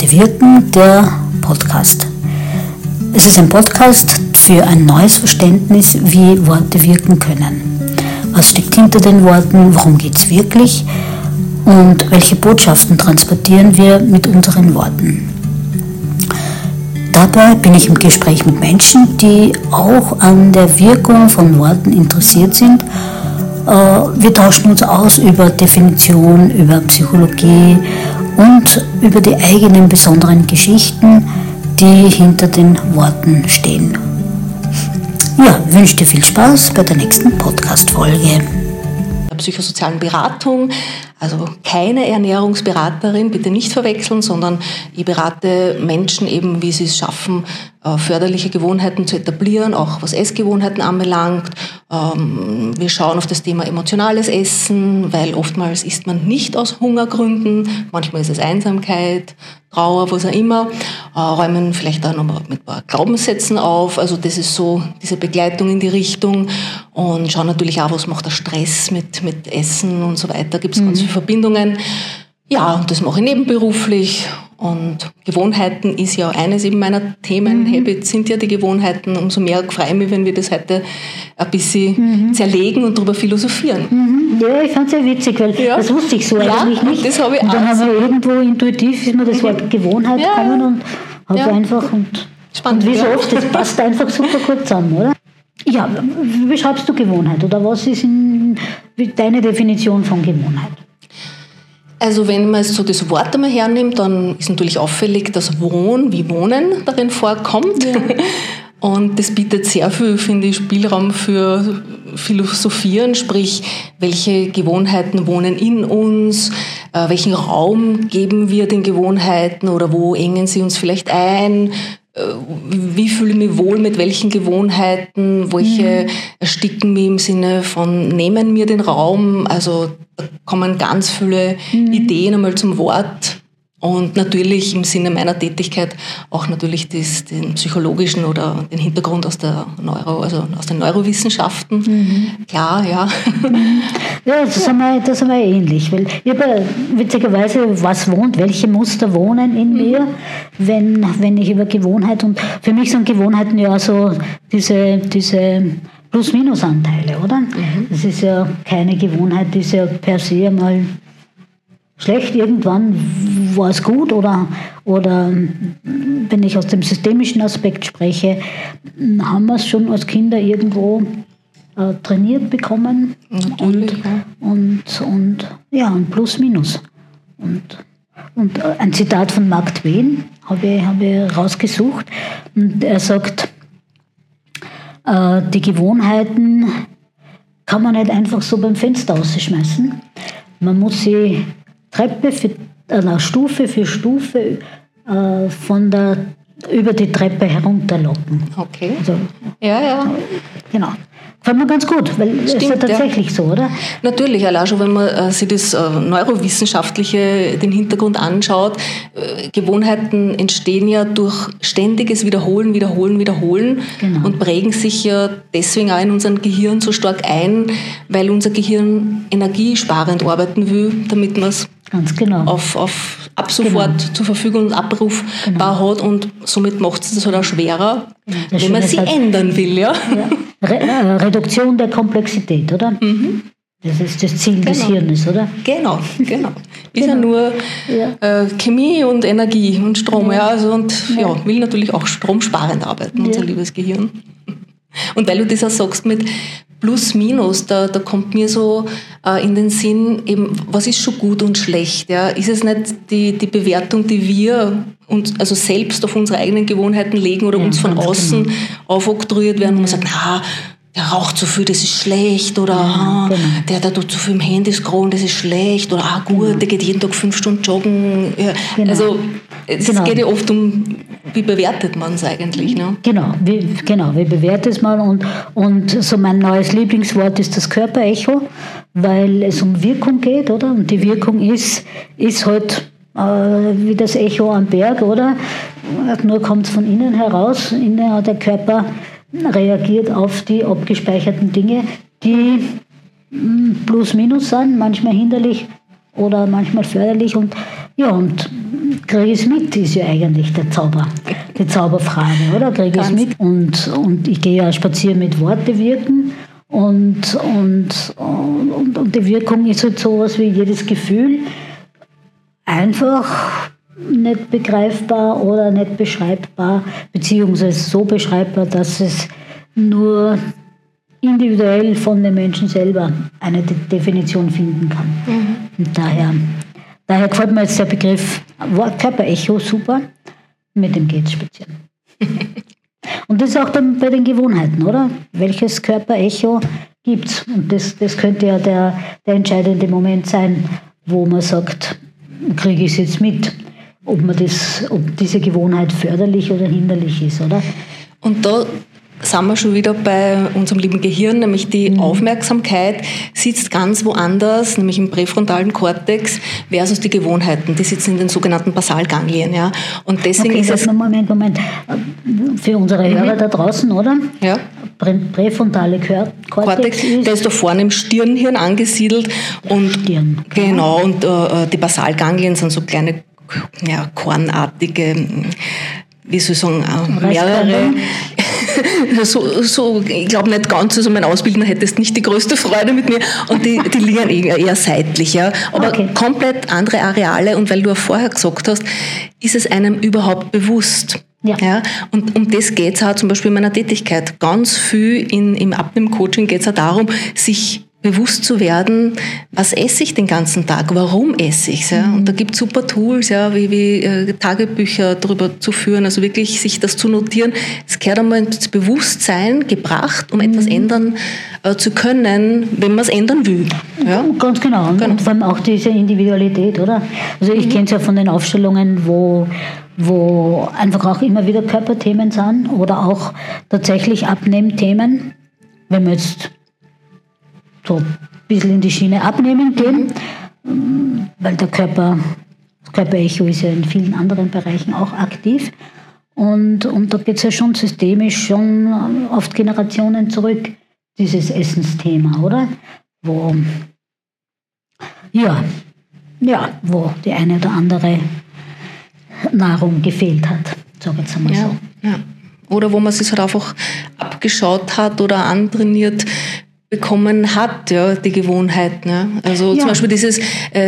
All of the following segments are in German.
Worte wirken, der Podcast. Es ist ein Podcast für ein neues Verständnis, wie Worte wirken können. Was steckt hinter den Worten, worum geht es wirklich und welche Botschaften transportieren wir mit unseren Worten. Dabei bin ich im Gespräch mit Menschen, die auch an der Wirkung von Worten interessiert sind. Wir tauschen uns aus über Definition, über Psychologie und über die eigenen besonderen Geschichten, die hinter den Worten stehen. Ja, wünsche dir viel Spaß bei der nächsten Podcast-Folge. Psychosozialen Beratung, also keine Ernährungsberaterin, bitte nicht verwechseln, sondern ich berate Menschen eben, wie sie es schaffen, förderliche Gewohnheiten zu etablieren, auch was Essgewohnheiten anbelangt. Wir schauen auf das Thema emotionales Essen, weil oftmals isst man nicht aus Hungergründen, manchmal ist es Einsamkeit, Trauer, was auch immer, räumen vielleicht auch noch mit ein paar Glaubenssätzen auf, also das ist so diese Begleitung in die Richtung und schauen natürlich auch, was macht der Stress mit Essen und so weiter, gibt es ganz viele Verbindungen. Ja, und das mache ich nebenberuflich und Gewohnheiten ist ja eines eben meiner Themen. Habits sind ja die Gewohnheiten. Umso mehr freue ich mich, wenn wir das heute ein bisschen zerlegen und darüber philosophieren. Ja, ich fand es sehr witzig, weil das wusste ich so eigentlich nicht. Das habe ich und dann haben wir irgendwo intuitiv ist mir das Wort Gewohnheit gekommen und habe einfach spannend, und wie so oft, das passt einfach super gut zusammen, oder? Ja, wie beschreibst du Gewohnheit oder was ist deine Definition von Gewohnheit? Also wenn man so das Wort einmal hernimmt, dann ist natürlich auffällig, dass Wohnen darin vorkommt. Ja. Und das bietet sehr viel, finde ich, Spielraum für Philosophieren, sprich, welche Gewohnheiten wohnen in uns, welchen Raum geben wir den Gewohnheiten oder wo engen sie uns vielleicht ein, wie fühle ich mich wohl mit welchen Gewohnheiten, welche ersticken mich im Sinne von nehmen mir den Raum, also da kommen ganz viele Ideen einmal zum Wort und natürlich im Sinne meiner Tätigkeit auch natürlich den psychologischen oder den Hintergrund aus den Neurowissenschaften. Klar, ja. Ja, das haben wir ähnlich, weil ich habe witzigerweise, welche Muster wohnen in mir, wenn ich über Gewohnheit und für mich sind Gewohnheiten ja so diese Plus-Minus-Anteile, oder? Das ist ja keine Gewohnheit, die ist ja per se mal schlecht, irgendwann war es gut oder wenn ich aus dem systemischen Aspekt spreche, haben wir es schon als Kinder irgendwo trainiert bekommen und plus minus und ein Zitat von Mark Twain habe ich rausgesucht und er sagt, die Gewohnheiten kann man nicht einfach so beim Fenster rausschmeißen, man muss sie Stufe für Stufe über die Treppe herunterlocken. Okay. Also, ja. Genau. Gefällt mir ganz gut, weil es ist ja tatsächlich so, oder? Natürlich, allein schon, wenn man sich das Neurowissenschaftliche, den Hintergrund anschaut, Gewohnheiten entstehen ja durch ständiges Wiederholen genau. Und prägen sich ja deswegen auch in unserem Gehirn so stark ein, weil unser Gehirn energiesparend arbeiten will, damit man es ganz genau. ab sofort zur Verfügung und abrufbar hat und somit macht es das halt auch schwerer, wenn man sie ändern will. Ja? Reduktion der Komplexität, oder? Das ist das Ziel des Hirnes, oder? Genau. Ist ja nur Chemie und Energie und Strom. Will natürlich auch stromsparend arbeiten, unser liebes Gehirn. Und weil du das auch sagst mit Plus, Minus, da kommt mir so in den Sinn, eben, was ist schon gut und schlecht? Ja? Ist es nicht die Bewertung, die wir uns also selbst auf unsere eigenen Gewohnheiten legen oder uns von außen aufoktroyiert werden, wo man sagt, der raucht zu viel, das ist schlecht, oder der tut zu viel im Handy scrollen, das ist schlecht, oder der geht jeden Tag 5 Stunden joggen. Ja. Genau. Also es geht ja oft um, wie bewertet man es eigentlich? Ne? Wie bewertet man und so mein neues Lieblingswort ist das Körperecho, weil es um Wirkung geht, oder? Und die Wirkung ist halt wie das Echo am Berg, oder? Nur kommt es von innen heraus, innen hat der Körper reagiert auf die abgespeicherten Dinge, die plus minus sind, manchmal hinderlich oder manchmal förderlich und kriege ich es mit, ist ja eigentlich der Zauber, die Zauberfrage, oder? Kriege ich es mit und ich gehe ja spazieren mit Worte wirken und die Wirkung ist halt sowas wie jedes Gefühl, einfach nicht begreifbar oder nicht beschreibbar, beziehungsweise so beschreibbar, dass es nur individuell von den Menschen selber eine Definition finden kann. Und daher gefällt mir jetzt der Begriff Körperecho super, mit dem geht's spazieren. Und das ist auch bei den Gewohnheiten, oder? Welches Körperecho gibt's? Und das könnte ja der entscheidende Moment sein, wo man sagt, kriege ich es jetzt mit, ob diese Gewohnheit förderlich oder hinderlich ist, oder? Und da sind wir schon wieder bei unserem lieben Gehirn, nämlich die Aufmerksamkeit sitzt ganz woanders, nämlich im präfrontalen Kortex versus die Gewohnheiten. Die sitzen in den sogenannten Basalganglien. Ja? Und deswegen ist es... Moment. Für unsere Hörer da draußen, oder? Ja. Präfrontale Kortex der ist da vorne im Stirnhirn angesiedelt. Und Stirn. Genau, und die Basalganglien sind so kleine, kornartige, wie soll ich sagen, mehrere... So, ich glaube nicht ganz, also mein Ausbildner hätte jetzt nicht die größte Freude mit mir und die liegen eher seitlich, ja. Aber komplett andere Areale und weil du auch vorher gesagt hast, ist es einem überhaupt bewusst. Ja. Und um das geht es auch zum Beispiel in meiner Tätigkeit. Ganz viel im Abnehmen-Coaching geht es auch darum, sich bewusst zu werden, was esse ich den ganzen Tag, warum esse ich es. Ja? Und da gibt es super Tools, wie Tagebücher darüber zu führen, also wirklich sich das zu notieren. Es gehört einmal ins Bewusstsein gebracht, um etwas ändern zu können, wenn man es ändern will. Ja? Ganz genau. Und vor allem auch diese Individualität, oder? Also ich kenne es ja von den Aufstellungen, wo einfach auch immer wieder Körperthemen sind oder auch tatsächlich Abnehmthemen, wenn man jetzt so ein bisschen in die Schiene Abnehmen gehen, weil das Körperecho ist ja in vielen anderen Bereichen auch aktiv. Und da geht es ja schon systemisch, schon oft Generationen zurück, dieses Essensthema, oder? Wo die eine oder andere Nahrung gefehlt hat, sage ich jetzt einmal so. Ja. Oder wo man sich halt einfach abgeschaut hat oder antrainiert bekommen hat, die Gewohnheit. Ne? Also zum Beispiel dieses,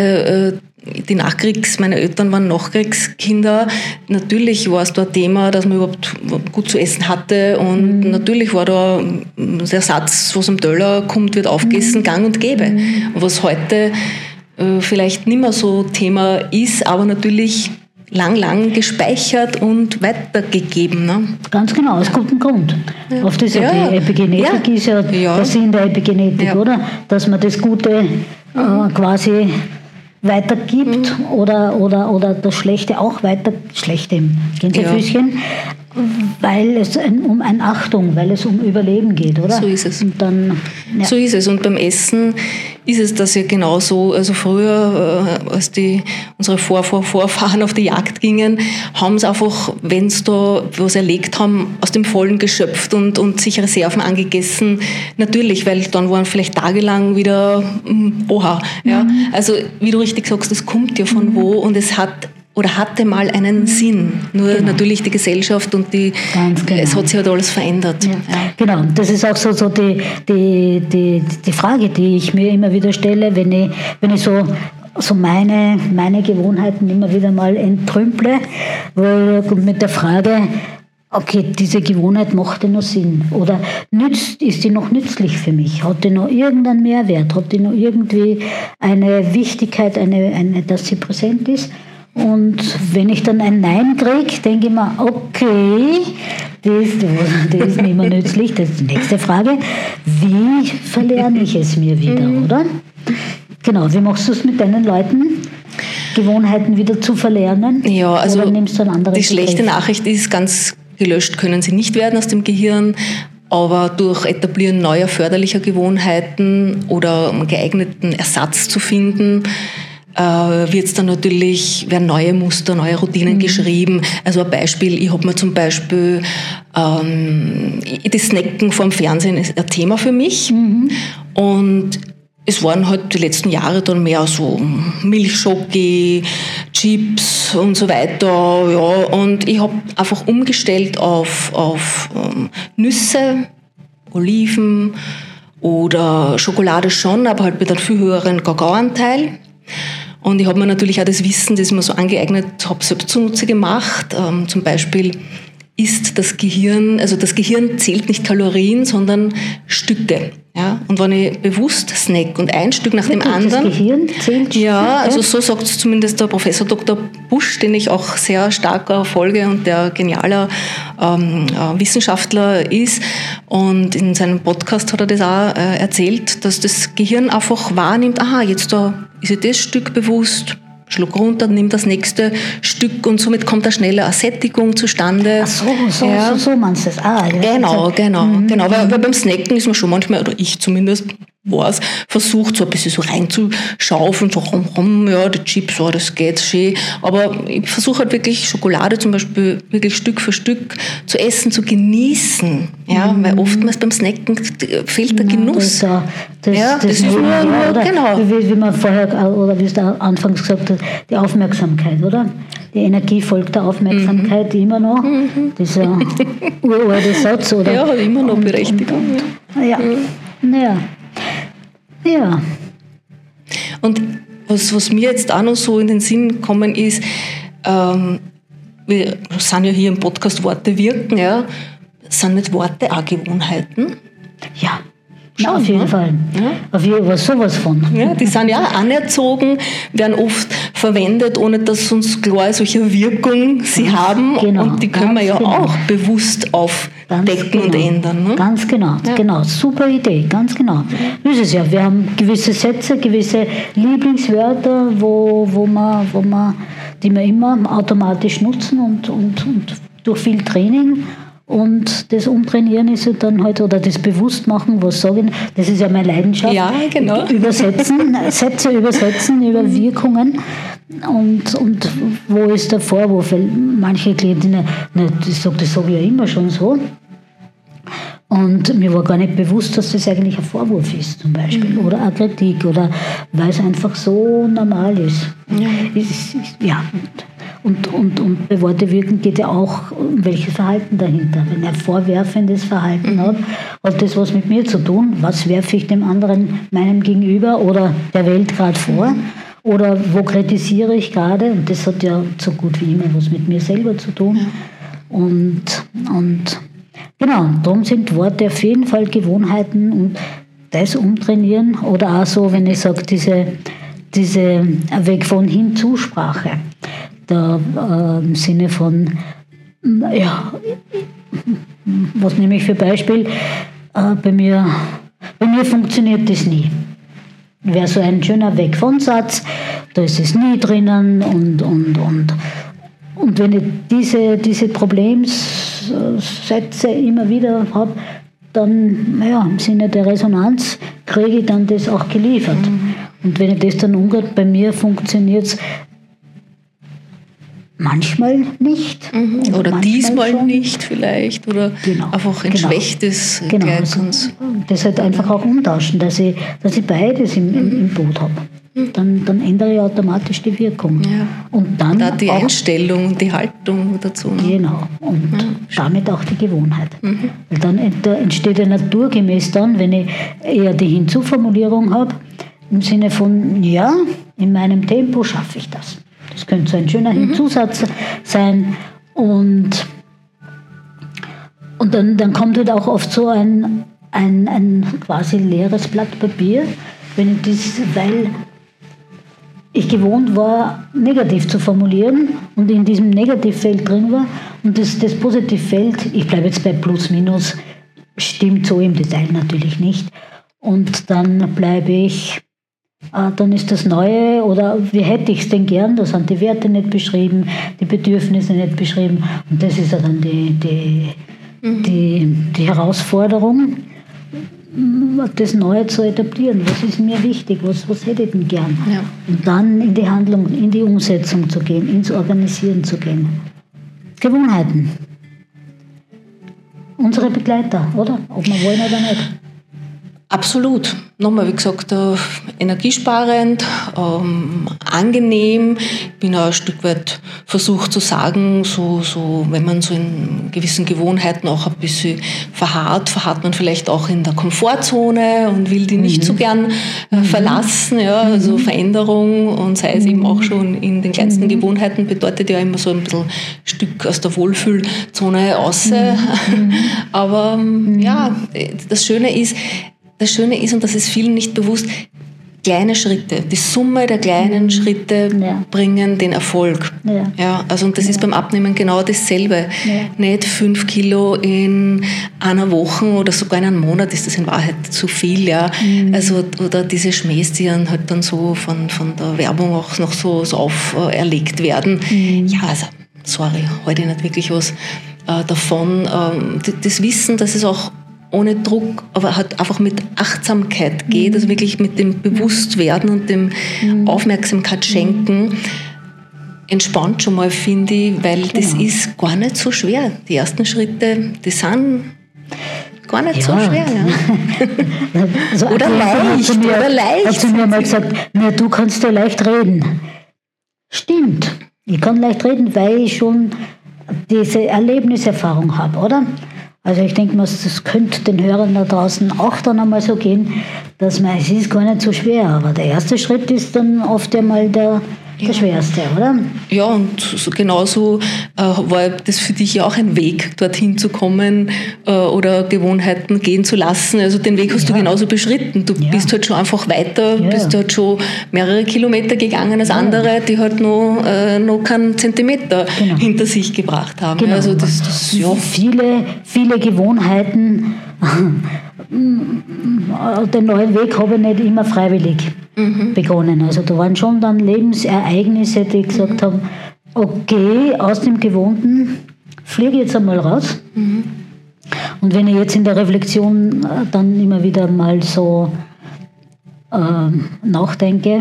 meine Eltern waren Nachkriegskinder, natürlich war es da ein Thema, dass man überhaupt gut zu essen hatte und natürlich war da der Satz, was am Teller kommt, wird aufgegessen, gang und gäbe. Was heute vielleicht nicht mehr so Thema ist, aber natürlich lang gespeichert und weitergegeben. Ne? Ganz genau, aus gutem Grund. Ja. Oft ist ja die Epigenetik, ist ja der Sinn der Epigenetik, oder? Dass man das Gute quasi weitergibt oder das Schlechte auch Schlechte im Gänsefüßchen, weil es um Achtung, weil es um Überleben geht, oder? So ist es. Und dann, So ist es. Und beim Essen ist es das ja genauso. Also früher, als unsere Vorfahren auf die Jagd gingen, haben sie einfach, wenn sie da was erlegt haben, aus dem Vollen geschöpft und sich Reserven angegessen. Natürlich, weil dann waren vielleicht tagelang wieder Oha. Ja? Also wie du richtig sagst, das kommt ja von wo und es hatte mal einen Sinn. Nur natürlich die Gesellschaft und es hat sich halt alles verändert. Ja. Genau, das ist auch so die Frage, die ich mir immer wieder stelle, wenn ich so meine Gewohnheiten immer wieder mal entrümple, mit der Frage, okay, diese Gewohnheit macht die noch Sinn? Oder ist die noch nützlich für mich? Hat die noch irgendeinen Mehrwert? Hat die noch irgendwie eine Wichtigkeit, dass sie präsent ist? Und wenn ich dann ein Nein kriege, denke ich mir, okay, das ist nicht mehr nützlich. Das ist die nächste Frage. Wie verlerne ich es mir wieder, oder? Genau, wie machst du es mit deinen Leuten? Gewohnheiten wieder zu verlernen? Ja, also oder nimmst du ein anderes die schlechte Nachricht ist, ganz gelöscht können sie nicht werden aus dem Gehirn. Aber durch Etablieren neuer förderlicher Gewohnheiten oder einen geeigneten Ersatz zu finden, werden neue Muster, neue Routinen geschrieben. Also ein Beispiel, ich habe mir zum Beispiel das Snacken vorm Fernsehen ist ein Thema für mich. Und es waren halt die letzten Jahre dann mehr so Milchschoki, Chips und so weiter. Ja. Und ich habe einfach umgestellt auf Nüsse, Oliven oder Schokolade schon, aber halt mit einem viel höheren Kakaoanteil. Und ich habe mir natürlich auch das Wissen, das ich mir so angeeignet habe, selbst zunutze gemacht. Zum Beispiel ist das Gehirn zählt nicht Kalorien, sondern Stücke. Ja? Und wenn ich bewusst snack und ein Stück nach dem anderen... Das Gehirn zählt Stücke? Ja, also so sagt es zumindest der Professor Dr. Busch, den ich auch sehr stark folge und der genialer Wissenschaftler ist. Und in seinem Podcast hat er das auch erzählt, dass das Gehirn einfach wahrnimmt, aha, jetzt da ist ja das Stück bewusst, schluck runter, nimm das nächste Stück und somit kommt da schneller eine Sättigung zustande. Ach so meinst du das. Ja. Genau. Weil beim Snacken ist man schon manchmal, oder ich zumindest, versucht so ein bisschen so reinzuschaufeln, so ja, die Chips, oh, das geht schön. Aber ich versuche halt wirklich Schokolade zum Beispiel wirklich Stück für Stück zu essen, zu genießen. Ja, weil oftmals beim Snacken fehlt der Genuss. Das ist nur, genau. Wie man vorher, oder wie es da anfangs gesagt hat, die Aufmerksamkeit, oder? Die Energie folgt der Aufmerksamkeit immer noch. Dieser uralte Satz, oder? Ja, hat immer noch Berechtigung. Ja. Und was mir jetzt auch noch so in den Sinn gekommen ist, wir sind ja hier im Podcast Worte wirken, ja. Sind nicht Worte auch Gewohnheiten? Ja. Schon, auf jeden Fall. Ja. Auf jeden Fall sowas von. Ja, die sind ja anerzogen, werden oft verwendet, ohne dass uns klar ist, welche Wirkung sie haben. Genau, und die können wir ja auch bewusst aufdecken und ändern. Ne? Ganz genau, genau. Super Idee, ganz genau. Das ist es ja. Wir haben gewisse Sätze, gewisse Lieblingswörter, die wir immer automatisch nutzen und durch viel Training. Und das Umtrainieren ist ja dann halt, oder das Bewusstmachen, was sagen, das ist ja meine Leidenschaft. Ja, genau. Sätze übersetzen über Wirkungen. Und wo ist der Vorwurf? Weil manche Klientinnen, das sage ich ja immer schon so. Und mir war gar nicht bewusst, dass das eigentlich ein Vorwurf ist, zum Beispiel. Oder eine Kritik, oder weil es einfach so normal ist. Ja. Und bei Worte wirken geht ja auch um welches Verhalten dahinter. Wenn er vorwerfendes Verhalten hat das was mit mir zu tun. Was werfe ich dem anderen, meinem Gegenüber oder der Welt gerade vor? Oder wo kritisiere ich gerade? Und das hat ja so gut wie immer was mit mir selber zu tun. Und genau, darum sind Worte auf jeden Fall Gewohnheiten und das umtrainieren. Oder auch so, wenn ich sage, diese Weg von Hinzusprache. Da im Sinne von, ja, was nehme ich für Beispiel? Bei mir funktioniert das nie. Wäre so ein schöner Weg von Satz, da ist es nie drinnen und wenn ich diese Problemsätze immer wieder habe, dann, im Sinne der Resonanz, kriege ich dann das auch geliefert. Und wenn ich das dann umgehe, bei mir funktioniert es manchmal nicht. Oder manchmal diesmal schon. Nicht vielleicht. Oder einfach ein schwächtes Gleichens. Das halt einfach auch umtauschen, dass ich beides im Boot habe. Dann ändere ich automatisch die Wirkung. Ja. Und dann da die Einstellung, die Haltung dazu. Ne? Genau. Und damit auch die Gewohnheit. Weil dann entsteht ja naturgemäß dann, wenn ich eher die Hinzuformulierung habe, im Sinne von, ja, in meinem Tempo schaffe ich das. Das könnte so ein schöner Hinzusatz sein. Und dann kommt halt auch oft so ein quasi leeres Blatt Papier, wenn ich weil ich gewohnt war, negativ zu formulieren und in diesem Negativfeld drin war. Und das Positivfeld, ich bleibe jetzt bei Plus, Minus, stimmt so im Detail natürlich nicht. Und dann bleibe ich... dann ist das Neue, oder wie hätte ich es denn gern, da sind die Werte nicht beschrieben, die Bedürfnisse nicht beschrieben. Und das ist ja dann die Herausforderung, das Neue zu etablieren. Was ist mir wichtig? Was hätte ich denn gern? Ja. Und dann in die Handlung, in die Umsetzung zu gehen, ins Organisieren zu gehen. Gewohnheiten. Unsere Begleiter, oder? Ob wir wollen oder nicht. Absolut. nochmal, wie gesagt, energiesparend, angenehm. Ich bin auch ein Stück weit versucht zu sagen, so wenn man so in gewissen Gewohnheiten auch ein bisschen verharrt man vielleicht auch in der Komfortzone und will die nicht so gern verlassen. Ja, also Veränderung, und sei es eben auch schon in den kleinsten Gewohnheiten, bedeutet ja immer so ein bisschen Stück aus der Wohlfühlzone raus. Aber ja, das Schöne ist, und das ist vielen nicht bewusst, kleine Schritte, die Summe der kleinen Schritte bringen den Erfolg. Ja, also und das ist beim Abnehmen genau dasselbe. Nicht 5 Kilo in einer Woche oder sogar in einem Monat ist das in Wahrheit zu viel. Ja. Also, oder diese Schmähs, die halt dann so von der Werbung auch noch so auferlegt werden. Ja, also sorry, halte ich nicht wirklich was davon. Das Wissen, dass es auch ohne Druck, aber halt einfach mit Achtsamkeit geht, also wirklich mit dem Bewusstwerden und dem Aufmerksamkeit schenken, entspannt schon mal, finde ich, weil das ist gar nicht so schwer. Die ersten Schritte, die sind gar nicht so schwer. Ja. Also oder leicht. Hat sie mir mal gesagt, du kannst ja leicht reden. Stimmt, ich kann leicht reden, weil ich schon diese Erlebniserfahrung habe, oder? Also ich denke mal, das könnte den Hörern da draußen auch dann einmal so gehen, dass es ist gar nicht so schwer, aber der erste Schritt ist dann oft einmal der schwerste, oder? Ja, und genauso war das für dich ja auch ein Weg, dorthin zu kommen oder Gewohnheiten gehen zu lassen. Also den Weg hast du genauso beschritten. Du bist halt schon einfach weiter, bist halt schon mehrere Kilometer gegangen als andere, die halt noch keinen Zentimeter hinter sich gebracht haben. Genau. Also viele Gewohnheiten, den neuen Weg habe ich nicht immer freiwillig begonnen. Also da waren schon dann Lebensereignisse, die gesagt haben, okay, aus dem Gewohnten fliege ich jetzt einmal raus. Und wenn ich jetzt in der Reflexion dann immer wieder mal so nachdenke,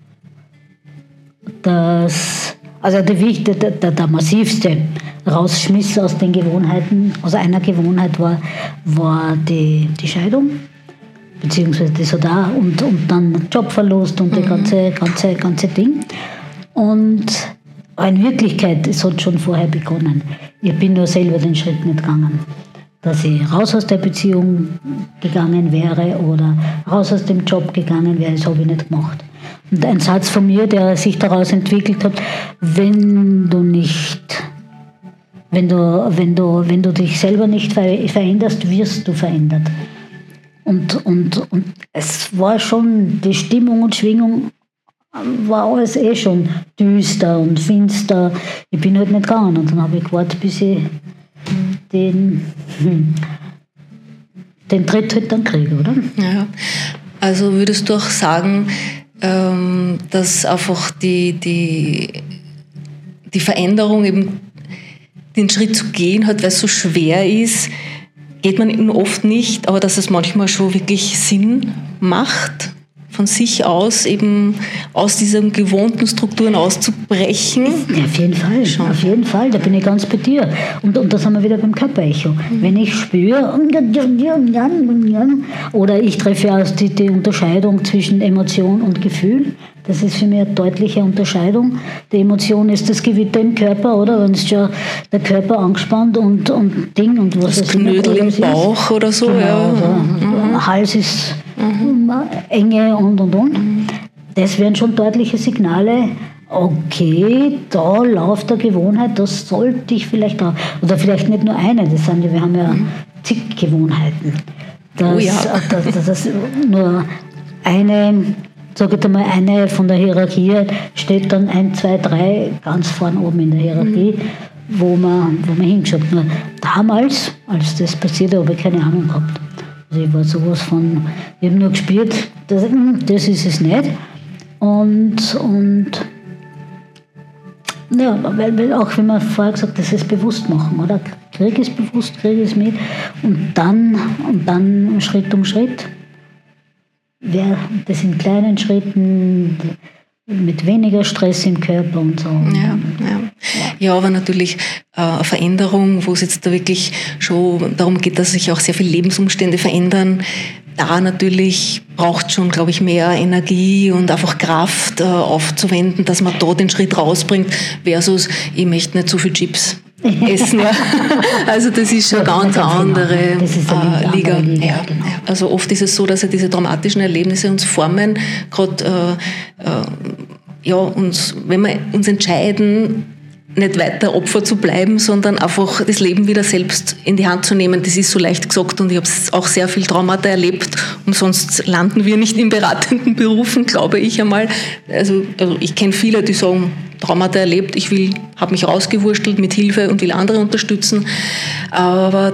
dass also der massivste Rausschmiss aus den Gewohnheiten, aus einer Gewohnheit war die Scheidung, beziehungsweise das hat auch, und dann Jobverlust und das ganze Ding. Und in Wirklichkeit, es hat schon vorher begonnen. Ich bin nur selber den Schritt nicht gegangen. Dass ich raus aus der Beziehung gegangen wäre oder raus aus dem Job gegangen wäre, das habe ich nicht gemacht. Und ein Satz von mir, der sich daraus entwickelt hat, wenn du dich selber nicht veränderst, wirst du verändert. Und es war schon, die Stimmung und Schwingung war alles schon düster und finster. Ich bin halt nicht gegangen und dann habe ich gewartet, bis ich den Tritt halt dann kriege, oder? Ja, also würdest du auch sagen, dass einfach die Veränderung eben den Schritt zu gehen hat, weil es so schwer ist, geht man eben oft nicht, aber dass es manchmal schon wirklich Sinn macht, von sich aus eben aus diesen gewohnten Strukturen auszubrechen. Ja, auf jeden Fall, schon. Auf jeden Fall, da bin ich ganz bei dir. Und da sind wir wieder beim Körperecho. Wenn ich spüre, oder ich treffe ja die Unterscheidung zwischen Emotion und Gefühl, das ist für mich eine deutliche Unterscheidung. Die Emotion ist das Gewitter im Körper, oder? Wenn es schon der Körper angespannt und Ding und was das Knödel im Bauch oder so. Genau, ja. Also, Hals ist Enge und. Das wären schon deutliche Signale, okay, da läuft eine Gewohnheit, das sollte ich vielleicht auch, oder vielleicht nicht nur eine, wir haben ja zig Gewohnheiten. Das nur eine, sage ich mal, eine von der Hierarchie steht dann 1, 2, 3 ganz vorn oben in der Hierarchie, wo man hingeschaut. Nur damals, als das passiert, habe ich keine Ahnung gehabt. Also ich war sowas von, ich habe nur gespürt, das ist es nicht. Und ja, weil auch, wie man vorher gesagt hat, das ist bewusst machen, oder? Krieg es bewusst, krieg es mit und dann Schritt um Schritt. Das in kleinen Schritten, mit weniger Stress im Körper und so. Ja. Ja, aber natürlich eine Veränderung, wo es jetzt da wirklich schon darum geht, dass sich auch sehr viele Lebensumstände verändern. Da natürlich braucht schon, glaube ich, mehr Energie und einfach Kraft aufzuwenden, dass man da den Schritt rausbringt, versus ich möchte nicht so viel Chips essen. Ja. Also das ist schon ganz andere Liga. Ja. Genau. Also oft ist es so, dass ja diese traumatischen Erlebnisse uns formen, gerade wenn wir uns entscheiden, nicht weiter Opfer zu bleiben, sondern einfach das Leben wieder selbst in die Hand zu nehmen. Das ist so leicht gesagt und ich habe auch sehr viel Traumata erlebt und sonst landen wir nicht in beratenden Berufen, glaube ich einmal. Also ich kenne viele, die sagen, Traumata erlebt, habe mich rausgewurstelt mit Hilfe und will andere unterstützen. Aber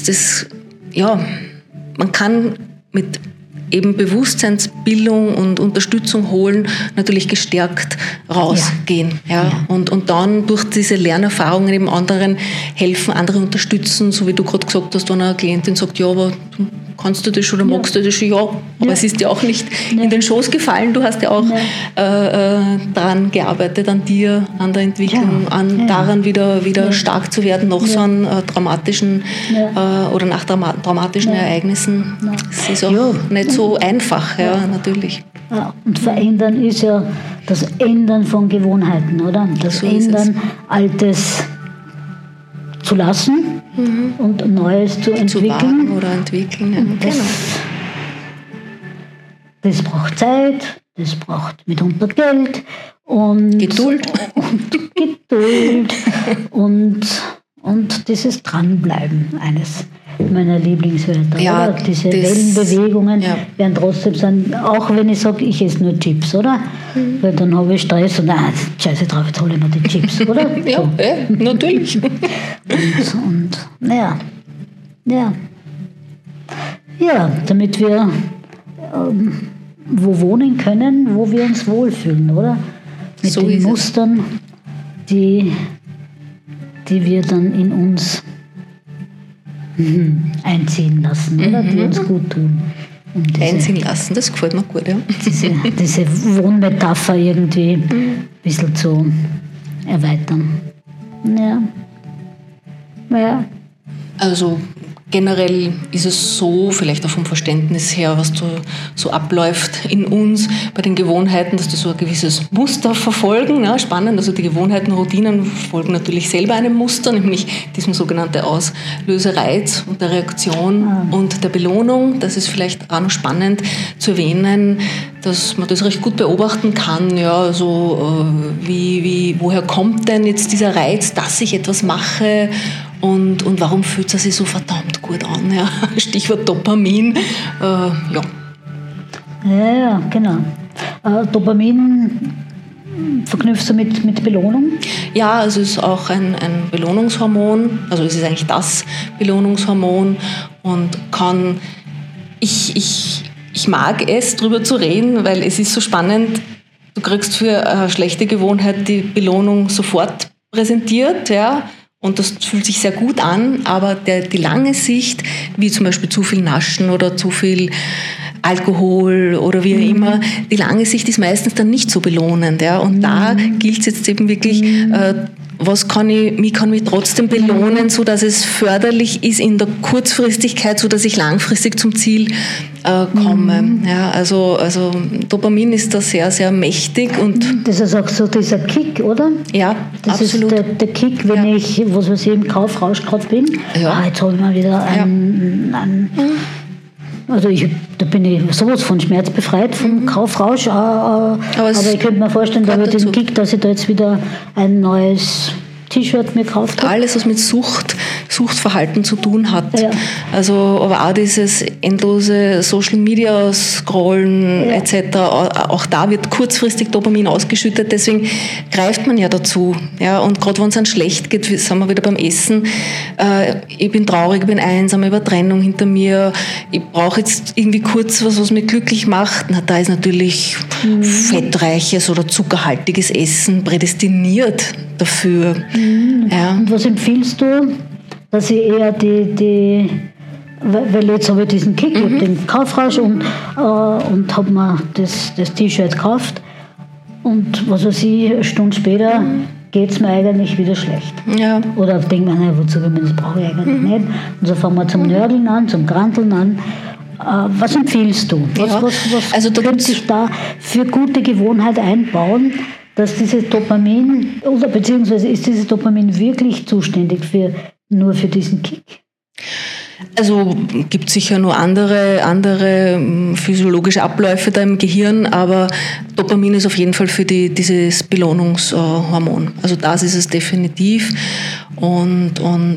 man kann mit eben Bewusstseinsbildung und Unterstützung holen, natürlich gestärkt rausgehen. Ja. Und dann durch diese Lernerfahrungen eben anderen helfen, andere unterstützen, so wie du gerade gesagt hast, wenn eine Klientin sagt, ja, aber kannst du das schon oder magst du das schon? Ja, aber es ist dir auch nicht in den Schoß gefallen, du hast ja auch daran gearbeitet, an dir, an der Entwicklung, daran wieder stark zu werden, nach so einem traumatischen oder nach traumatischen Ereignissen. Es ist auch nicht so einfach, natürlich. Ja, und verändern ist ja das Ändern von Gewohnheiten, oder? Das so Ändern, Altes zu lassen und Neues zu entwickeln. Zu wagen oder entwickeln, ja. Das braucht Zeit, das braucht mitunter Geld und Geduld und dieses Dranbleiben, eines meiner Lieblingswörter. Ja, oder? Diese Wellenbewegungen werden trotzdem sein, auch wenn ich sage, ich esse nur Chips, oder? Weil dann habe ich Stress und scheiße drauf, jetzt hole ich mir die Chips, oder? Ja, natürlich. Ja, damit wir wo wohnen können, wo wir uns wohlfühlen, oder? Mit so den Mustern, die wir dann in uns einziehen lassen, oder? Die uns gut tun. Einziehen lassen, das gefällt mir gut, ja. Diese Wohnmetapher irgendwie ein bisschen zu erweitern. Ja. Also generell ist es so, vielleicht auch vom Verständnis her, was so abläuft in uns bei den Gewohnheiten, dass die so ein gewisses Muster verfolgen. Ja, spannend, also die Gewohnheiten, Routinen folgen natürlich selber einem Muster, nämlich diesem sogenannten Auslösereiz und der Reaktion und der Belohnung. Das ist vielleicht auch noch spannend zu erwähnen, dass man das recht gut beobachten kann. Ja, also woher kommt denn jetzt dieser Reiz, dass ich etwas mache? Und warum fühlt es sich so verdammt gut an? Ja? Stichwort Dopamin. Ja, genau. Dopamin verknüpfst du mit Belohnung? Ja, also es ist auch ein Belohnungshormon. Also es ist eigentlich das Belohnungshormon und kann... Ich mag es, darüber zu reden, weil es ist so spannend. Du kriegst für eine schlechte Gewohnheit die Belohnung sofort präsentiert, ja. Und das fühlt sich sehr gut an, aber die lange Sicht, wie zum Beispiel zu viel Naschen oder zu viel Alkohol oder wie auch immer, die lange Sicht ist meistens dann nicht so belohnend. Ja? Und da gilt es jetzt eben wirklich, wie kann ich mich trotzdem belohnen, so dass es förderlich ist in der Kurzfristigkeit, so dass ich langfristig zum Ziel komme. Ja, also Dopamin ist da sehr, sehr mächtig. Und das ist auch so dieser Kick, oder? Ja, das absolut. Das ist der Kick, wenn ich, was weiß ich, im Kaufrausch gerade bin. Ja. Jetzt habe ich mal wieder also da bin ich sowas von schmerzbefreit vom Kaufrausch, aber ich könnte mir vorstellen, da wird diesen Kick, dass ich da jetzt wieder ein neues T-Shirt mir gekauft habe. Alles, was mit Suchtverhalten zu tun hat. Ja. Also, aber auch dieses endlose Social Media Scrollen etc. Auch da wird kurzfristig Dopamin ausgeschüttet, deswegen greift man ja dazu. Ja, und gerade wenn es einem schlecht geht, sind wir wieder beim Essen. Ich bin traurig, ich bin einsam, über Trennung hinter mir. Ich brauche jetzt irgendwie kurz was mich glücklich macht. Na, da ist natürlich fettreiches oder zuckerhaltiges Essen prädestiniert dafür. Ja. Und was empfiehlst du, dass ich eher weil jetzt habe ich diesen Kick, ich habe den Kaufrausch und habe mir das T-Shirt gekauft und was weiß ich, eine Stunde später geht es mir eigentlich wieder schlecht. Ja. Oder denkt man, wozu, das brauche ich eigentlich nicht. Und so fangen wir zum Nörgeln an, zum Granteln an. Was empfiehlst du? Was also könnte sich da für gute Gewohnheit einbauen, dass dieses Dopamin, oder beziehungsweise ist dieses Dopamin wirklich zuständig nur für diesen Kick? Also gibt sicher nur andere physiologische Abläufe da im Gehirn, aber Dopamin ist auf jeden Fall für dieses Belohnungshormon. Also das ist es definitiv. Und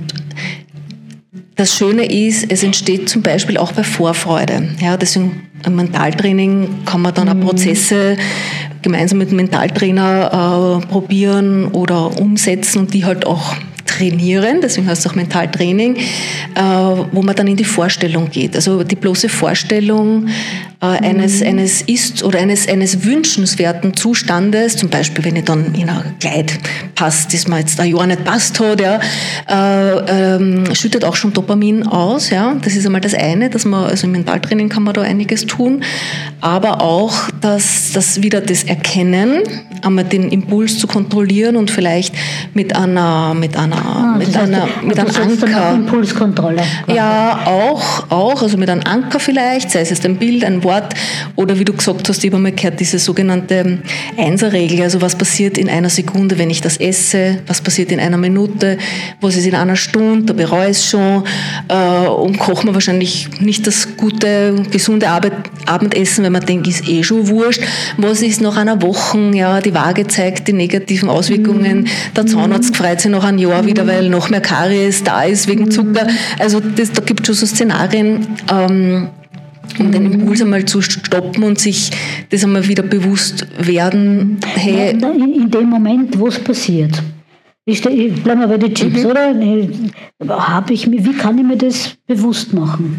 das Schöne ist, es entsteht zum Beispiel auch bei Vorfreude. Ja, deswegen im Mentaltraining kann man dann auch Prozesse gemeinsam mit dem Mentaltrainer probieren oder umsetzen und die halt auch trainieren, deswegen heißt es auch Mentaltraining, wo man dann in die Vorstellung geht. Also die bloße Vorstellung eines Ist- oder eines wünschenswerten Zustandes, zum Beispiel wenn ich dann in ein Kleid passt, das mir jetzt ein Jahr nicht passt hat, ja, schüttet auch schon Dopamin aus. Ja. Das ist einmal das eine, dass man, also im Mentaltraining kann man da einiges tun, aber auch das wieder das Erkennen, einmal den Impuls zu kontrollieren und vielleicht mit einem Anker. Impulskontrolle. Ja, auch, also mit einem Anker vielleicht, sei es jetzt ein Bild, ein Wort oder wie du gesagt hast, ich habe einmal gehört, diese sogenannte Einserregel, also was passiert in einer Sekunde, wenn ich das esse, was passiert in einer Minute, was ist in einer Stunde, da bereue ich es schon und kocht man wahrscheinlich nicht das gute, gesunde Abendessen, wenn man denkt, ist eh schon wurscht. Was ist nach einer Woche, ja, die Waage zeigt die negativen Auswirkungen, der Zahnarzt freut sich nach einem Jahr wieder, weil noch mehr Karies da ist wegen Zucker. Also da gibt es schon so Szenarien, um den Impuls einmal zu stoppen und sich das einmal wieder bewusst werden. Hey, in dem Moment, wo es passiert. Ich bleibe mal bei den Chips, oder? Wie kann ich mir das bewusst machen?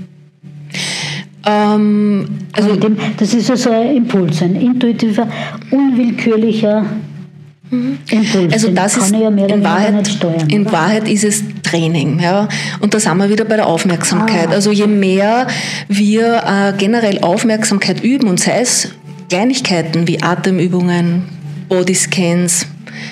Also das ist also ein Impuls, ein intuitiver, unwillkürlicher Impuls. Also das ist in Wahrheit ist es Training, ja. Und da sind wir wieder bei der Aufmerksamkeit. Also je mehr wir generell Aufmerksamkeit üben, und sei es Kleinigkeiten wie Atemübungen, Bodyscans,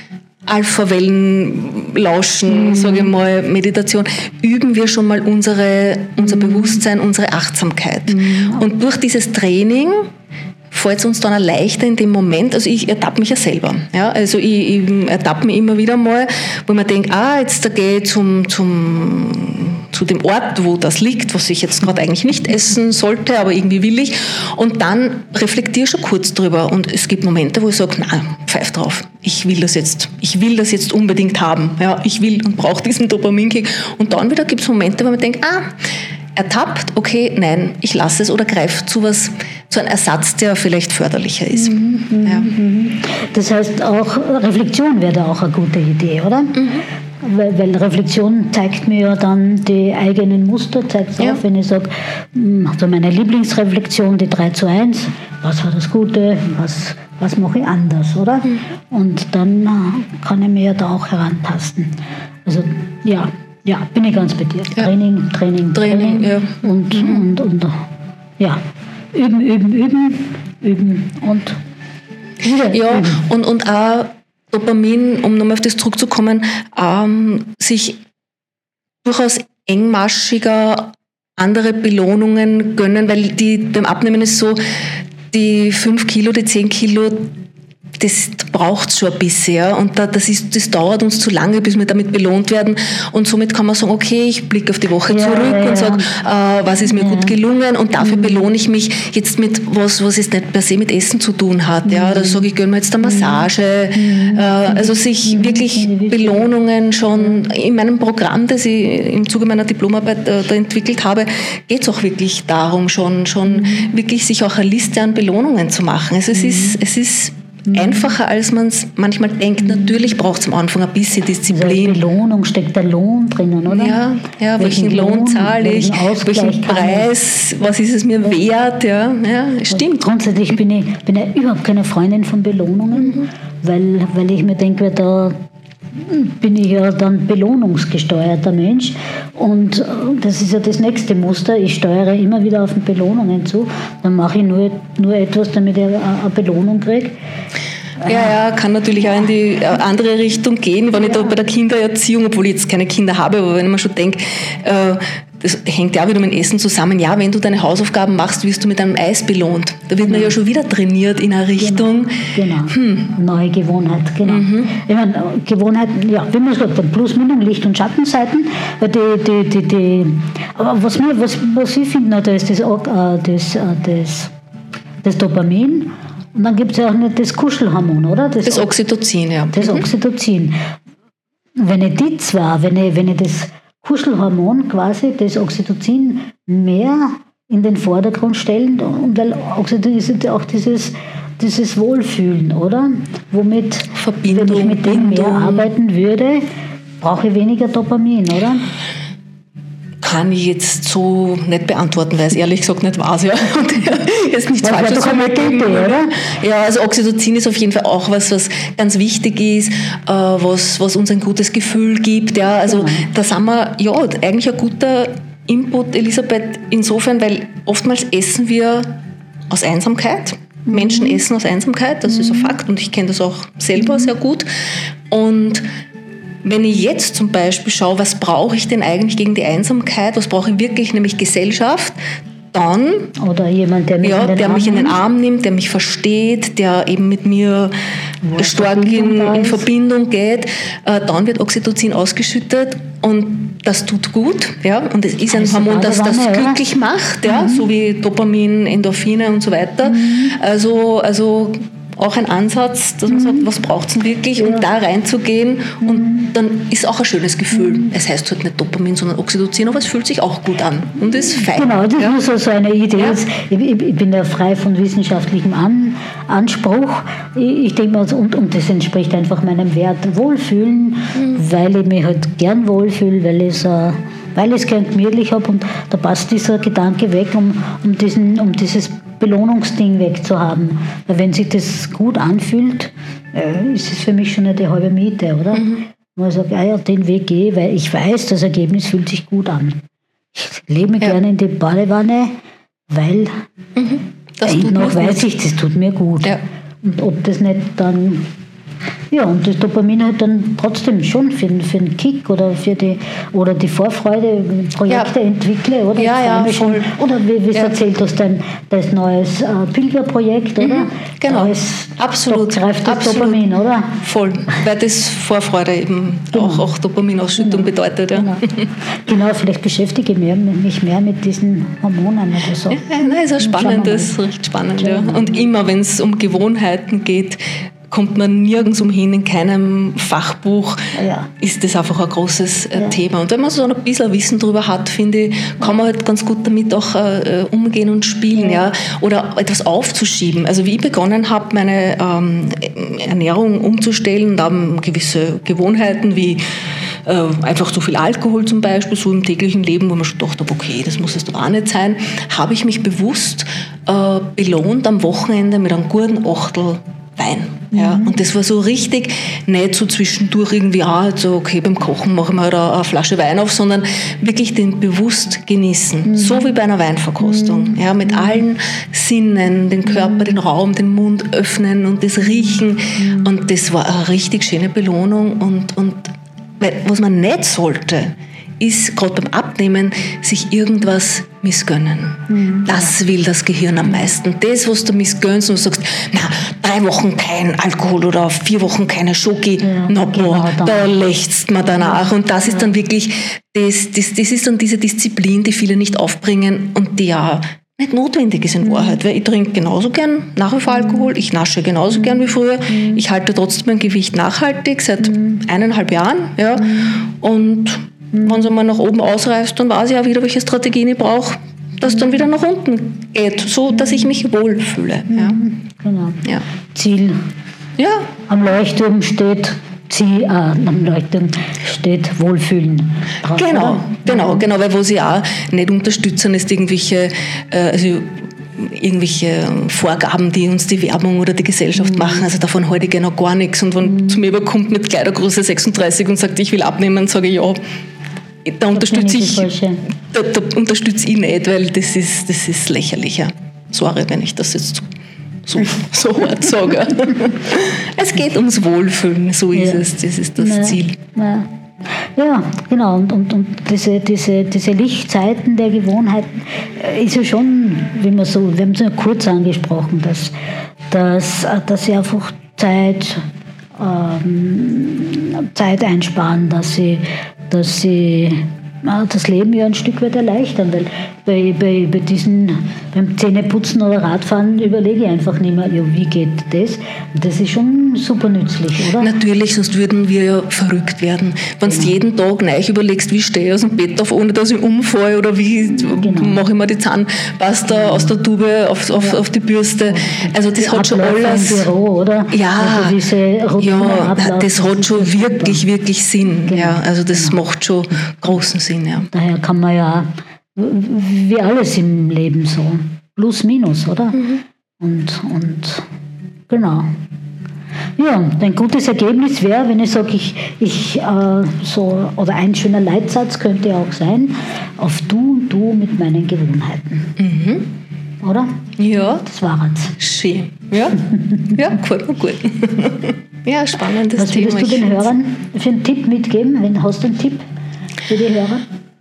Alpha-Wellen lauschen, sage ich mal, Meditation, üben wir schon mal unser Bewusstsein, unsere Achtsamkeit. Und durch dieses Training fällt es uns dann auch leichter in dem Moment, also ich ertappe mich ja selber, ja, also ich ertappe mich immer wieder mal, wo man denkt, jetzt gehe ich zu dem Ort, wo das liegt, was ich jetzt gerade eigentlich nicht essen sollte, aber irgendwie will ich, und dann reflektiere schon kurz drüber und es gibt Momente, wo ich sage, nein, pfeif drauf, ich will das jetzt unbedingt haben, ja, ich will und brauche diesen Dopaminkick, und dann wieder gibt es Momente, wo man denkt, ertappt, okay, nein, ich lasse es oder greife zu einem Ersatz, der vielleicht förderlicher ist. Ja. Das heißt, auch Reflexion wäre da auch eine gute Idee, oder? Weil Reflexion zeigt mir ja dann die eigenen Muster, zeigt es auf, wenn ich sage, also meine Lieblingsreflexion, die 3:1, was war das Gute, was mache ich anders, oder? Und dann kann ich mir ja da auch herantasten. Also ja, bin ich ganz bei dir. Ja. Training. Ja. Und ja, üben und wieder üben. Und auch Dopamin, um nochmal auf das zurückzukommen, sich durchaus engmaschiger andere Belohnungen gönnen, weil beim Abnehmen ist so, die 5 Kilo, die 10 Kilo, das braucht es schon ein bisschen, und das dauert uns zu lange, bis wir damit belohnt werden, und somit kann man sagen, okay, ich blicke auf die Woche zurück und sage, was ist mir gut gelungen, und dafür belohne ich mich jetzt mit was jetzt nicht per se mit Essen zu tun hat, ja, da sage ich, gönne mir jetzt eine Massage, also sich wirklich Belohnungen schon, in meinem Programm, das ich im Zuge meiner Diplomarbeit da entwickelt habe, geht es auch wirklich darum, schon wirklich sich auch eine Liste an Belohnungen zu machen. Also es ist einfacher, als man es manchmal denkt. Natürlich braucht es am Anfang ein bisschen Disziplin. Also Belohnung, steckt der Lohn drinnen, oder? Ja, welchen Lohn zahle ich, welchen Preis, was ist es mir wert, ja, stimmt. Grundsätzlich bin ich überhaupt keine Freundin von Belohnungen, weil ich mir denke, da bin ich ja dann belohnungsgesteuerter Mensch, und das ist ja das nächste Muster, ich steuere immer wieder auf Belohnungen zu, dann mache ich nur etwas, damit ich eine Belohnung kriege. Ja, kann natürlich auch in die andere Richtung gehen, wenn ich da bei der Kindererziehung, obwohl ich jetzt keine Kinder habe, aber wenn ich mir schon denke, das hängt ja auch wieder mit dem Essen zusammen. Ja, wenn du deine Hausaufgaben machst, wirst du mit einem Eis belohnt. Da wird man ja schon wieder trainiert in eine Richtung. Genau. Neue Gewohnheit, genau. Ich meine, Gewohnheiten, ja, wie man sagt, Plus, Minus, Licht- und Schattenseiten. Aber was ich finde, da ist das Dopamin. Und dann gibt es ja auch nicht das Kuschelhormon, oder? Das Oxytocin, ja. Das Oxytocin. Wenn ich die zwei, wenn ich das Kuschelhormon quasi, das Oxytocin mehr in den Vordergrund stellen, und weil Oxytocin ist ja auch dieses Wohlfühlen, oder? Womit, Verbindung, wenn ich mit dem mehr arbeiten würde, brauche ich weniger Dopamin, oder? Kann ich jetzt so nicht beantworten, weil ich es ehrlich gesagt nicht weiß. Ja. Und jetzt nicht falsch oder? Ja, also Oxytocin ist auf jeden Fall auch was ganz wichtig ist, was uns ein gutes Gefühl gibt. Ja. Also da sind wir ja eigentlich ein guter Input, Elisabeth, insofern, weil oftmals essen wir aus Einsamkeit. Menschen essen aus Einsamkeit, das ist ein Fakt und ich kenne das auch selber sehr gut. Und wenn ich jetzt zum Beispiel schaue, was brauche ich denn eigentlich gegen die Einsamkeit, was brauche ich wirklich, nämlich Gesellschaft, dann... Oder jemand, der mich in den Arm nimmt, der mich versteht, der eben mit mir stark in Verbindung geht, dann wird Oxytocin ausgeschüttet und das tut gut. Ja? Und es ist ein Hormon, das glücklich macht, ja? So wie Dopamin, Endorphine und so weiter. Also auch ein Ansatz, dass man sagt, was braucht es denn wirklich, um da reinzugehen und dann ist auch ein schönes Gefühl. Es heißt halt nicht Dopamin, sondern Oxytocin, aber es fühlt sich auch gut an und ist fein. Genau, das ist nur so eine Idee. Ja. Ich bin ja frei von wissenschaftlichem Anspruch. Ich denke mal, und das entspricht einfach meinem Wert Wohlfühlen, weil ich mich halt gern wohlfühle, weil ich es gern gemütlich habe und da passt dieser Gedanke weg, um dieses Belohnungsding wegzuhaben. Weil wenn sich das gut anfühlt, ist es für mich schon eine halbe Miete, oder? Man sagt, den Weg gehe ich, weil ich weiß, das Ergebnis fühlt sich gut an. Ich lege mich gerne in die Badewanne, weil noch weiß ich, das tut mir gut. Ja. Und ob das nicht dann... Ja, und das Dopamin hat dann trotzdem schon für den Kick oder die Vorfreude, Projekte entwickle, oder? Ja, voll. Oder wie du erzählt hast, das neues Pilgerprojekt, oder? Genau, absolut. Da greift das Dopamin, oder? Voll, weil das Vorfreude eben auch Dopaminausschüttung bedeutet. Ja. Genau, vielleicht beschäftige ich mich mehr mit diesen Hormonen oder so. Ja, ist auch spannend, das ist recht spannend. Ja. Und immer, wenn es um Gewohnheiten geht, kommt man nirgends umhin, in keinem Fachbuch ist das einfach ein großes Thema. Und wenn man so ein bisschen Wissen darüber hat, finde ich, kann man halt ganz gut damit auch umgehen und spielen, ja. Oder etwas aufzuschieben. Also wie ich begonnen habe, meine Ernährung umzustellen, da haben gewisse Gewohnheiten wie einfach zu viel Alkohol zum Beispiel, so im täglichen Leben, wo man schon gedacht habe, okay, das muss es doch auch nicht sein, habe ich mich bewusst belohnt am Wochenende mit einem guten Achtel Wein. Ja, und das war so richtig, nicht so zwischendurch irgendwie, also okay, beim Kochen machen wir halt eine Flasche Wein auf, sondern wirklich den bewusst genießen. So wie bei einer Weinverkostung. Ja, mit allen Sinnen, den Körper, den Raum, den Mund öffnen und das Riechen. Und das war eine richtig schöne Belohnung. Und was man nicht sollte, ist gerade beim Abnehmen sich irgendwas missgönnen. Das will das Gehirn am meisten. Das, was du missgönnst und sagst, 3 Wochen kein Alkohol oder 4 Wochen keine Schoki, da lechzt man danach. Und das ist dann wirklich, das ist dann diese Disziplin, die viele nicht aufbringen und die ja nicht notwendig ist in Wahrheit, weil ich trinke genauso gern nach wie vor Alkohol, ich nasche genauso gern wie früher, ich halte trotzdem mein Gewicht nachhaltig seit 1,5 Jahren, ja, und wenn es einmal nach oben ausreißt, dann weiß ich auch wieder, welche Strategien ich brauche, dass es dann wieder nach unten geht, so dass ich mich wohlfühle. Ja. Genau. Ja. Ziel. Ja. Am Leuchtturm steht Wohlfühlen. Drauf, genau, weil wo sie auch nicht unterstützen, ist irgendwelche Vorgaben, die uns die Werbung oder die Gesellschaft machen. Also davon halte ich noch gar nichts. Und wenn zu mir kommt mit Kleidergröße 36 und sagt, ich will abnehmen, sage ich ja. Da unterstütze ich nicht, weil das ist lächerlicher. Sorry, wenn ich das jetzt so hart sagen. Es geht ums Wohlfühlen, so ist es, das ist das Ziel. Ja, genau. Und diese Lichtzeiten der Gewohnheiten ist ja schon, wir haben es ja kurz angesprochen, dass sie einfach Zeit einsparen, dass sie das Leben ja ein Stück weit erleichtern, weil beim Zähneputzen oder Radfahren überlege ich einfach nicht mehr, ja, wie geht das? Und das ist schon super nützlich, oder? Natürlich, sonst würden wir ja verrückt werden. Wenn du jeden Tag neu überlegst, wie stehe ich aus dem Bett auf, ohne dass ich umfalle, oder wie mache ich mir die Zahnpasta aus der Tube auf die Bürste. Also das hat schon alles... Im Büro, oder? Ja, also diese das hat schon wirklich, wirklich Sinn. Genau. Ja, also das macht schon großen Sinn. Ja. Daher kann man ja, wie alles im Leben so, plus, minus, oder? Und genau. Ja, ein gutes Ergebnis wäre, wenn ich sage, oder ein schöner Leitsatz könnte auch sein, auf du und du mit meinen Gewohnheiten. Oder? Ja. Das war es. Schön. Ja, gut. Ja, spannendes Was Thema. Was würdest du den Hörern für einen Tipp mitgeben? Hast du einen Tipp für die Hörer?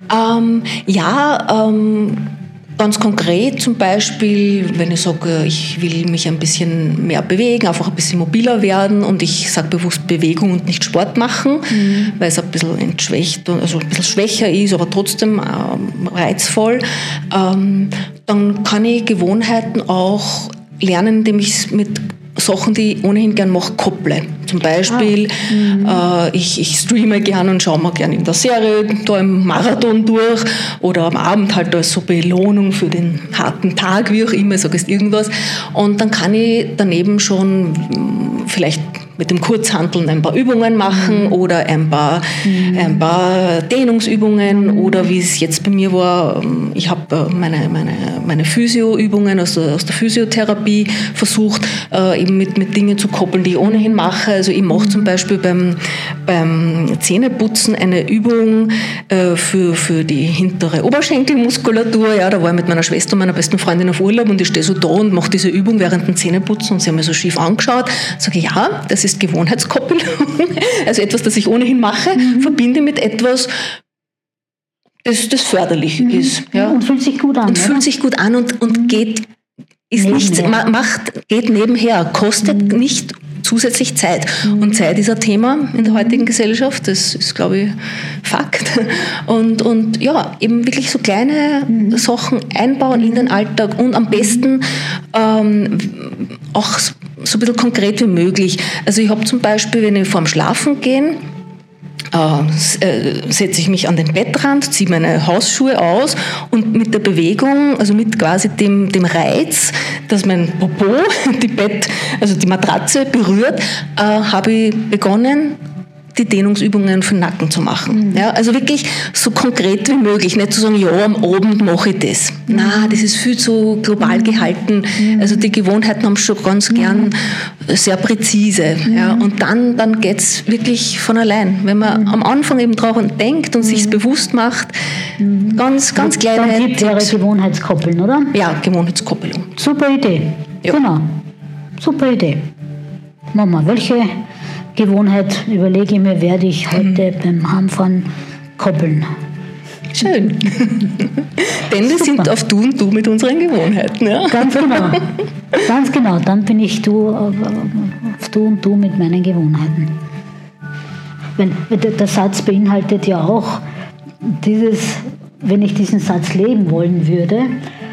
Ganz konkret zum Beispiel, wenn ich sage, ich will mich ein bisschen mehr bewegen, einfach ein bisschen mobiler werden, und ich sage bewusst Bewegung und nicht Sport machen, weil es ein bisschen entschwächt, also ein bisschen schwächer ist, aber trotzdem reizvoll, dann kann ich Gewohnheiten auch lernen, indem ich es mit Sachen, die ich ohnehin gern mache, kopple. Zum Beispiel, ich streame gern und schaue mir gern in der Serie da im Marathon durch, oder am Abend halt als so Belohnung für den harten Tag, wie auch immer, sag jetzt irgendwas. Und dann kann ich daneben schon vielleicht mit dem Kurzhanteln ein paar Übungen machen oder ein paar Dehnungsübungen, oder wie es jetzt bei mir war, ich habe meine Physio-Übungen aus der Physiotherapie versucht, eben mit Dingen zu koppeln, die ich ohnehin mache. Also ich mache zum Beispiel beim Zähneputzen eine Übung für die hintere Oberschenkelmuskulatur. Ja, da war ich mit meiner Schwester und meiner besten Freundin auf Urlaub, und ich stehe so da und mache diese Übung während dem Zähneputzen, und sie haben mir so schief angeschaut. Sage ich, ja, das ist Gewohnheitskoppelung. Also etwas, das ich ohnehin mache, verbinde mit etwas, das förderlich ist. Ja. Und fühlt sich gut an. Und fühlt sich gut an und geht nebenher, kostet nicht zusätzlich Zeit. Und Zeit ist ein Thema in der heutigen Gesellschaft, das ist, glaube ich, Fakt. Und ja, eben wirklich so kleine Sachen einbauen in den Alltag, und am besten auch so ein bisschen konkret wie möglich. Also ich habe zum Beispiel, wenn ich vorm Schlafengehen setze ich mich an den Bettrand, ziehe meine Hausschuhe aus, und mit der Bewegung, also mit quasi dem Reiz, dass mein Popo die Matratze berührt, habe ich begonnen, die Dehnungsübungen für den Nacken zu machen. Ja, also wirklich so konkret wie möglich. Nicht zu sagen, ja, am Abend mache ich das. Nein, das ist viel zu global gehalten. Also die Gewohnheiten haben es schon ganz gern sehr präzise. Ja, und dann geht es wirklich von allein. Wenn man am Anfang eben daran denkt und sich es bewusst macht, ganz kleine Tipps. Wäre Gewohnheitskoppeln, oder? Ja, Gewohnheitskoppelung. Super Idee. Ja. Genau. Super Idee. Mama, welche Gewohnheit, überlege ich mir, werde ich heute beim Heimfahren koppeln. Schön. Denn wir sind auf Du und Du mit unseren Gewohnheiten. Ja? Ganz genau. Ganz genau. Dann bin ich auf Du und Du mit meinen Gewohnheiten. Weil der Satz beinhaltet ja auch wenn ich diesen Satz leben wollen würde,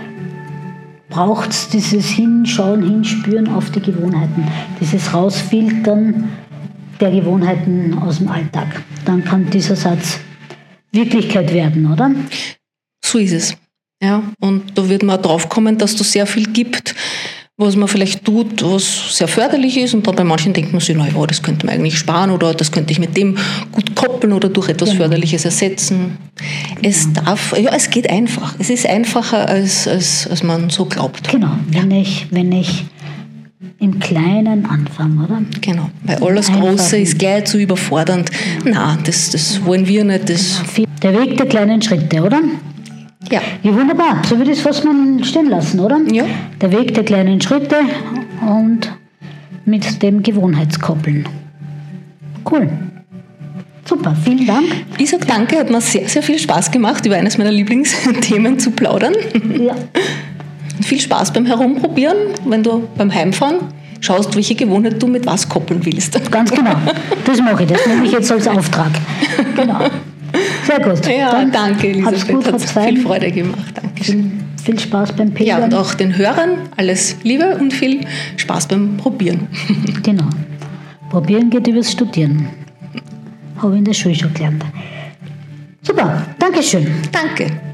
braucht es dieses Hinschauen, Hinspüren auf die Gewohnheiten. Dieses Rausfiltern der Gewohnheiten aus dem Alltag. Dann kann dieser Satz Wirklichkeit werden, oder? So ist es. Ja, und da wird man drauf kommen, dass es sehr viel gibt, was man vielleicht tut, was sehr förderlich ist, und dann bei manchen denkt man sich, naja, das könnte man eigentlich sparen, oder das könnte ich mit dem gut koppeln oder durch etwas Förderliches ersetzen. Es geht einfach. Es ist einfacher, als man so glaubt. Genau, wenn ich im Kleinen anfangen, oder? Genau, weil alles Große ist gleich zu überfordernd. Nein, das wollen wir nicht. Der Weg der kleinen Schritte, oder? Ja. Ja, wunderbar. So würde ich es fast mal stehen lassen, oder? Ja. Der Weg der kleinen Schritte, und mit dem Gewohnheitskoppeln. Cool. Super, vielen Dank. Ich sage danke, hat mir sehr, sehr viel Spaß gemacht, über eines meiner Lieblingsthemen zu plaudern. Ja. Und viel Spaß beim Herumprobieren, wenn du beim Heimfahren schaust, welche Gewohnheit du mit was koppeln willst. Ganz genau, das mache ich, das nehme ich jetzt als Auftrag. Genau. Sehr gut. Ja, dann danke Elisabeth, gut, hat viel Freude gemacht. Dankeschön. Viel Spaß beim Pilgern. Ja, und auch den Hörern alles Liebe und viel Spaß beim Probieren. Genau. Probieren geht übers Studieren. Habe ich in der Schule schon gelernt. Super, Dankeschön. Danke.